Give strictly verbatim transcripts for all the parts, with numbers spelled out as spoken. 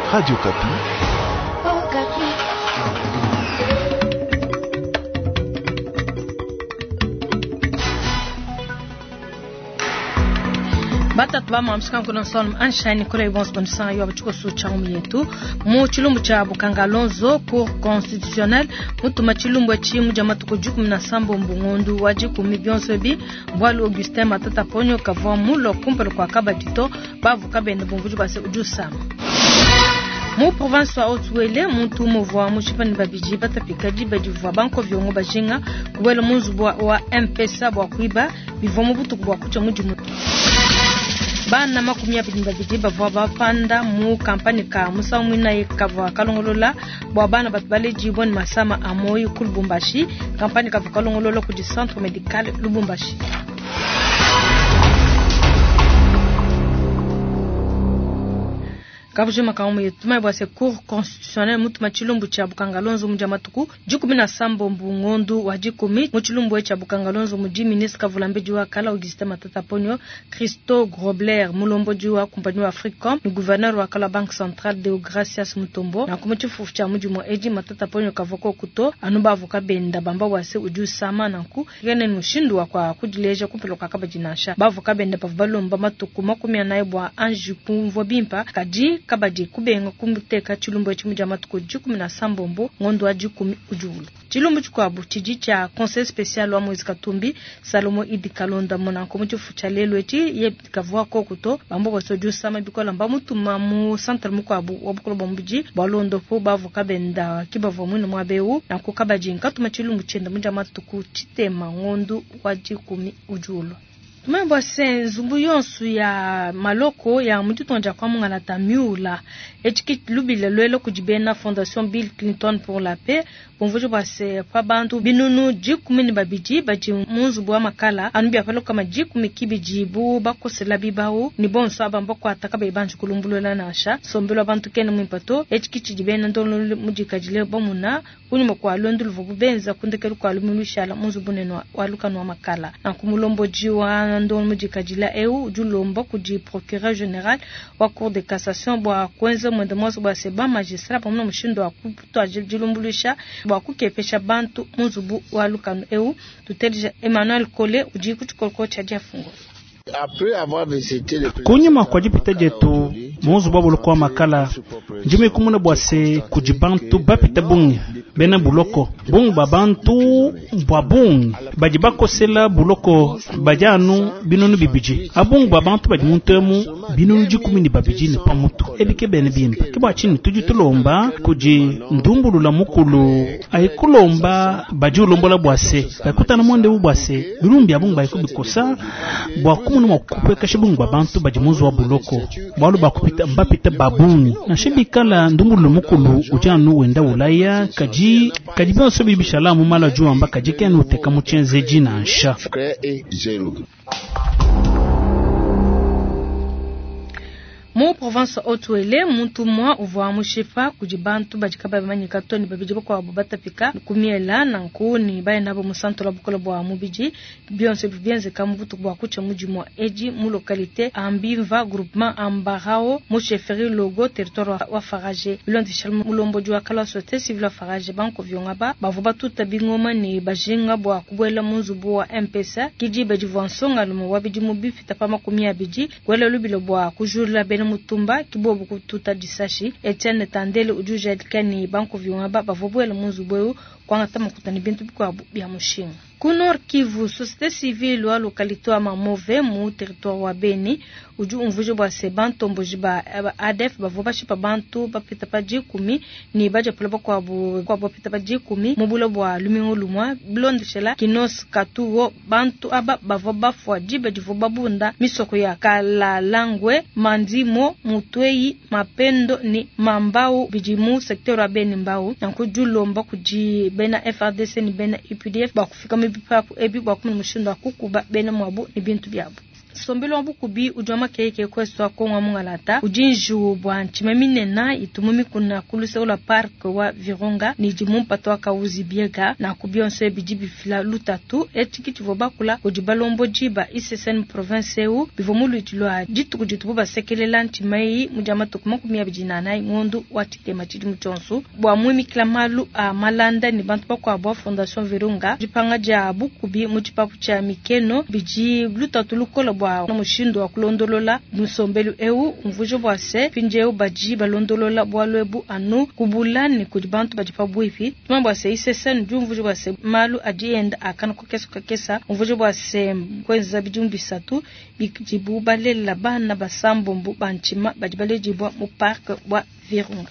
Radio Kapi. Oh, Kapi. Bata tuba mamsika kuna solom anshani kule ibons bonisa yo abuchiko su chamu yetu mu chilumbu cha Bukangalonzo Cour constitutionnelle mutu machilumbu chimu jamatu kujuku na sambo mbungondu waji kumi byonso bi bwalu Augustin Matata Ponyo kavwa mulo kumpelo kwa kabadito bavu kabende bomvuju base ujusama mu province wa Otwele muntu muvwa mushipani babiji batapikaji bajivwa banko vyongo bajinga kubwela munzu wa M P S A bwa kuiba bivomo butu kubwa kucha muji mutu bana makumi abiri babiri bavwa bapanda mu kampani ka musa mwina ikavwa kalongolola bwa bana batbale jiboni masama amoyi ku Lubumbashi kampani ka kalongolola ku centre médical Lubumbashi. Kabuje makamu yetumai bwa se Cour constitutionnelle mutu machilumbu cha Bukangalonzo mjamatuku jikumi na sambo mbungondu wa jikumi mchilumbu cha Bukangalonzo mji ministre kavulambeji wa kala Augustin Matata Ponyo Christo Grobler mulomboji wa compagnie wa Africom ni gouverneur wa kala Banque Centrale Deogracias Mutombo na kumchifu cha mji mwa eji Matata Ponyo kavoko kuto anuba avoka benda bamba wase uju sama nanku yene nushindwa kwa kujileja kumpeloka kabajinasha bavoka benda pavalomba matuku makumi anaye bwa anji kumvo bimpa kaji kabadi kubenga kumuteka chilumbu chimuja matuko jikumi na sambombo ngondo wa jikumi ujulu chilumbu chikwabu chiji cha conseil spécial wa Moise Katumbi Salomo Idi Kalonda mona komuchifu cha lelo eti ye kavwa kokuto bambo basoju sama bikola mbamutuma mu centre mukwabu obukulo bombiji balondo po bavuka benda kibavo mwino mwabeu na kukabaji nkatuma chilumbu chenda muja matuko chitema ngondo wa jikumi ujulu. Tumembo senzumbu yonsu ya maloko ya mtutonja kwa mungana tamiula echiki lubile lwelo kujibena Fondation Bill Clinton pour la paix bonvojo base kwa bantu binunu jikumi ni babiji baji munzu bwa makala anubia palo kama jikumi kibijibu bako selabi bawo ni bonso abambo kwa ataka banju kulumbulola nasha sombelo abantu kene mwimpato echiki chijibena ndolo mujikajile bomuna kunimo kwa londulu vubenza kundekelu kwa lumulushala munzu buneno walukano wa makala na kumulombo jiwa ndo mujikajila eu julombo kuji procureur général wa cour de cassation bwa kwenza mwende mozo bwa seba magistrat pamoja mshindo wa kuputo julumbulisha bwa kukepesha bantu munzubu wa lukano eu tutelija Emmanuel Kole uji kuchukoko cha jafungo kunyima kwa jipita jetu muzu babu kwa makala njime kumuna bwase kujibantu bapita bungi bena buloko bungi babantu bwabungi bajibako sela buloko bajanu binunu bibiji abungi babantu bajimuntemu binunu jikumi ni babiji ni pamutu ebike bene bimba kibwa chini tujitulomba kuji ndumbulula mukulu ayikulomba bajulombola bwase bakutana monde bwase birumbi abungi bayikubikosa bwa kumunu mokupeka shibungu babantu bajimuzu wa buloko balu bakupita mbapita babuni na shibikala ndungulu mukulu ujanu wenda ulaya kaji kaji bonso bibishalamu mala juwa mbaka jikenu uteka muchenze jina nsha mu province Otwele muntu mwa uva mushifa kujibantu bajikaba bamanyika toni babijibo kwa bubata pika kumiela na nkuni baye nabo musanto la bukola bwa mubiji bionse bienze kamuvutu bwa kucha muji mwa eji mu localité ambimva groupement ambarao mu chefferie logo territoire wa Faraje londi shalmu mulombo jwa kala société civile wa Faraje banko vyongaba bavuba tuta bingoma ni bajinga bwa kubwela munzubu wa M P S A kiji bajivwansonga lumo wabiji mubifita pama kumia biji kwela lubilo bwa kujula bena mutumba kibobu kututa disashi Etienne Tandele ujuja elikani banko vyongaba bavobwela munzubu kwa ngatama kutani bintu bikwa bya mushinga Kunor Kivu société civile wa localité wa Mamove mu territoire wa Beni uju umvujo bwa sebanto mbojiba A D F bavoba shipa bantu bapita pa jikumi ni baje pulaba kwa bu kwa bapita pa jikumi mubulo bwa lumingo lumwa blonde shela kinos katuwo bantu aba bavoba fwa jibe jivoba bunda misoko ya kala langwe mandimo mutweyi mapendo ni mambao bijimu secteur wa Beni mbao nankujulomba kuji bena F R D C ni bena U P D F bakufika mibipapu ebi bakumuni mushindo akukuba bena mwabu ni bintu byabu sombelo bukubi ujoma keke kweswa konwa mungalata ujinju bwa nchimaminena itumumi kuna kuluse ula park wa Virunga ni jimumpato akauzi biega na kubionse bijibi fila lutatu etikiti vobakula kujibalombo jiba isesen province eu bivomulu ituloa jitu kujitu buba sekelela nchimai mujama tukumakumi abijinanai ngondu watike machidi mchonsu bwa mwimi klamalu a malanda ni bantu bako abwa Fondation Virunga jipanga ja bukubi muchipapu cha mikeno biji lutatu lukola bwa mushindo wa kulondolola musombelu eu mvujo bwa se finje eu baji balondolola bwa lwebu anu kubulani kujibantu bajipabu ifi tumambwa se isesen ju mvujo bwa se malu ajienda akana kukesa kukesa mvujo bwa se kwenza bijumbi satu bijibu balela bana basambo mbu banchima bajibale jibwa mu park wa Virunga.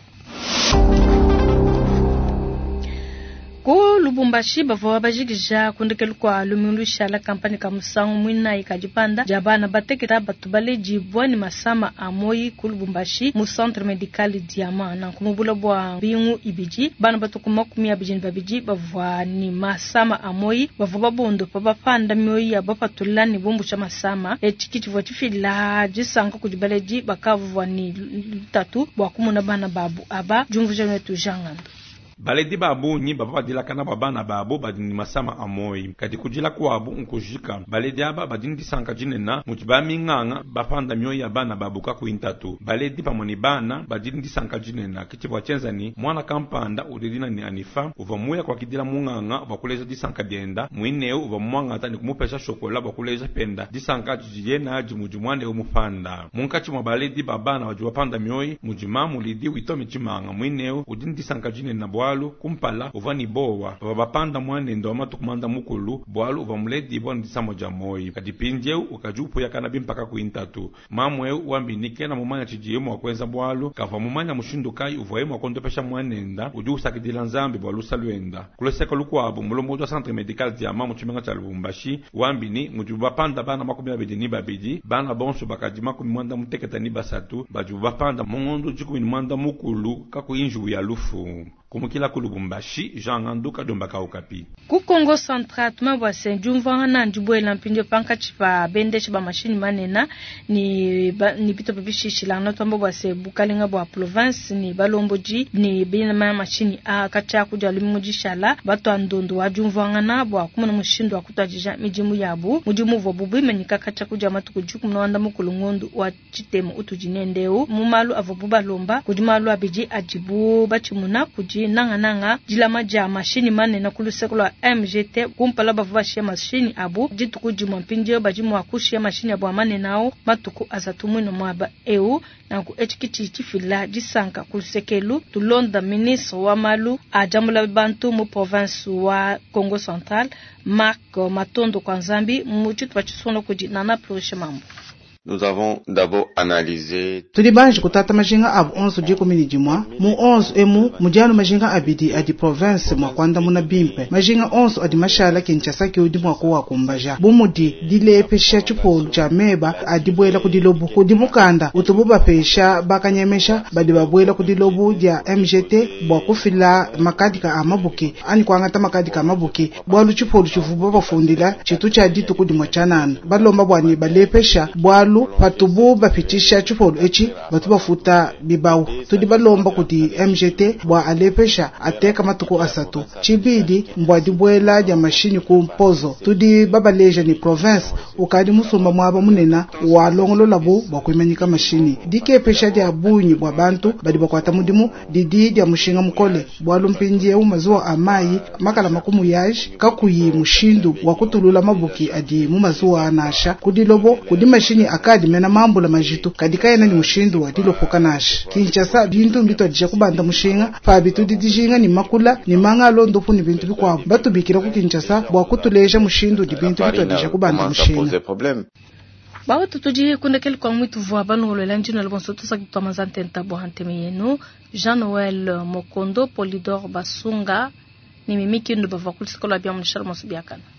Ko Lubumbashi bavo bajigija kundekelu kwa lumilusha la kampani kamusangu mwina ikajipanda jabana bateketa batubale jibwani masama amoyi ku Lubumbashi mu centre medical Diamant na kumubula bwa bingu ibiji bana batukuma kumia bijini babiji bavo ni masama amoyi bavo babondo pabapanda myoyi ya bapatulani bombu cha masama echikiti votifila jisanga kujibale ji bakavu ni tatu bwa kumuna bana babu aba jumvu jametu jangando. Baledi babu ni baba badila kana babana babu badini masama amoyi kati kujila kwabu nkujika baledi aba badini disanka jinena muchiba minganga bapanda myoyi ya bana babu kaku intatu baledi pamoni bana badini disanka jinena kiti bwachenza ni mwana kampanda udidina ni anifa uvamuya kwa kidila munganga bakuleza disanka bienda mwineu uvamwanga ata ni kumupesha shokola bakuleza penda disanka jijiyena jimujumwane umupanda munkachi mwa baledi babana wajuwapanda myoyi mujima mulidi witomi chimanga mwineu udini disanka jinena bwa bwalu kumpala uvani bowa babapanda mwane ndo amatukumanda mukulu bwalu uvamuledi bwana disamo jamoyi kadipinjeu ukajupu ya kanabi mpaka kuintatu mamweu wambinike na mumanya chijiyemu wakwenza bwalu kava mumanya mushindu kai uvoyemu wakondopesha mwanenda uju usakidila nzambi bwalu saluenda kuleseka lukuabu mulombodu wa centre medical Diamant muchimenga cha Lubumbashi wambini mujubapanda bana makumi abidi ni babidi bana bonso bakajima kumi mwanda muteketa ni basatu bajubapanda mungondu jikumi mwanda mukulu kaku inju ya lufu kumukila ku Lubumbashi Jean Nganduka dombaka okapi ku Congo Central tumabwa senjumva na njubwela mpinjo panka chipa bende chiba machine manena ni ba, ni pito bibishi shilana tumabwa se bukalinga bwa province ni balomboji ni bina ma machine a kacha kuja limuji shala bato andondo wajumva na bwa kumuna mushindo akutajija mijimu yabu mujimu vobubi menyika kacha kuja matukujuku mnawanda mukulungondu wa chitemu utujinendeu mumalu avobuba lomba kujumalu abiji ajibu bachimuna kuji nanga nanga jilama ja machine mane na kulusekula M G T kumpala bavashia machine abu jitu kujimwa mpinje bajimu wakushia machine abu amane nao matuku azatumu no mwaba eu na ku echikiti chifila jisanka kulusekelu tulonda ministre wa malu ajamula bantu mu province wa Congo Central Marc Matondo kwa Nzambi muchitu pachisono kujinana proche mambo. Nous avons d'abord analysé tulibanje kutata majinga abu onzo di komini jimwa mu onzo emu mujano majinga abidi adi province mwa kwanda muna bimpe majinga onzo adi mashala kinchasa ki udi mwa kuwa kumbaja bumudi dile pesha chupolu cha meba adi bwela kudilobu kudimukanda utububa pesha bakanyemesha badi babwela kudilobu dia M G T bwa kufila makadika amabuki ani kwangata makadika amabuki bwalu chupolu chuvuba bafundila chitu cha ditu kudimwa chanana balomba bwani balepesha bwalu patubu bapitisha chupolu echi batu bafuta bibawu tudi balomba kuti M G T bwa alepesha ateka matuku asatu chibidi mbwa dibwela ya mashini kumpozo tudi babaleja ni province ukadi musumba mwaba munena wa longolo labu bakwimanyika mashini dike pesha dia bunyi bwa bantu badi bakwata mudimu didi dia mushinga mukole bwa lumpinje umazuwa amayi makala makumu yaji kakuyi mushindu wakutulula mabuki adi mumazuwa anasha kudi lobo kudi mashini akadi mena mambo la majitu kadika yana ni mushindu wa dilo pokanash kinchasa bintu mbito adija kubanda mushinga fa bitu didijinga ni makula ni manga londo puni bintu bikwa batu bikira ku kinchasa bwa kutuleja mushindu di bintu bito adija kubanda mushinga bawo tutuji kundekel kwa mwitu vwa banu lolanji na lebonso tusa kitamazante ntabo hanteme yenu Jean Noël Mokondo Polydor Basunga ni mimiki ndo bavakulisi kola bya mshal mosubiakana.